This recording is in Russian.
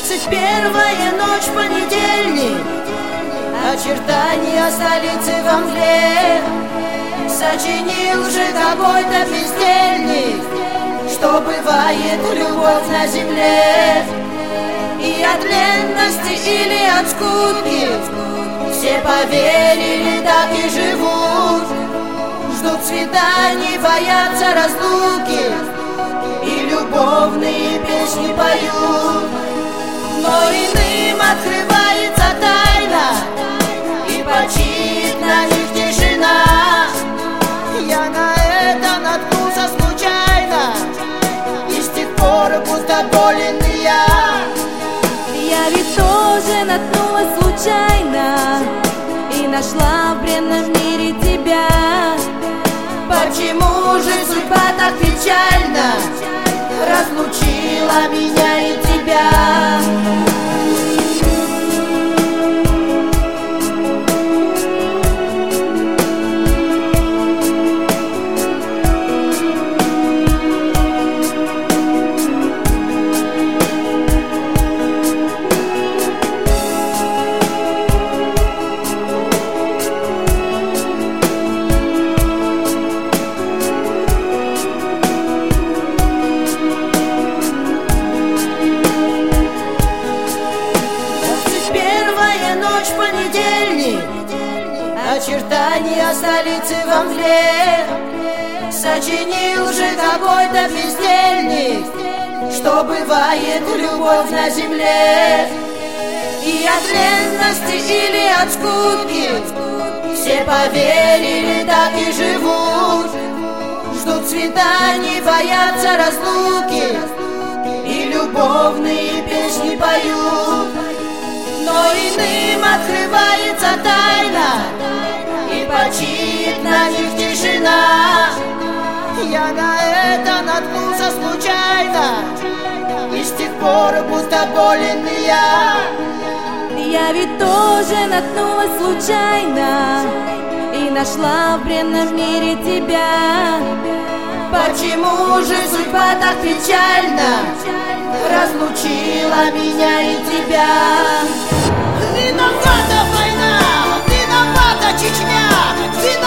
21-я ночь, понедельник. Очертания столицы во мгле сочинил же какой-то бездельник, что бывает любовь на земле. И от ленности или от скуки все поверили, так и живут. Ждут свиданий, боятся разлуки и любовные песни поют. Но иным открывается тайна, и почит на них тишина. Я на это наткнулся случайно, и с тех пор будто болен я. Я ведь тоже наткнулась случайно и нашла в бренном мире тебя. Почему же судьба так печально разлучила меня и тебя? Понедельник. Очертания столицы во мгле сочинил же какой-то бездельник, что бывает любовь на земле. И от ленности или от скуки все поверили, так и живут. Ждут свиданий, боятся разлуки и любовные песни поют. Но иным открывается тайна, и почит на них тишина. Я на это наткнулся случайно, и с тех пор будто болен я. Я ведь тоже наткнулась случайно и нашла в бренном мире тебя. Почему же судьба так печально разлучила меня и тебя? Виновата война, виновата Чечня, виновата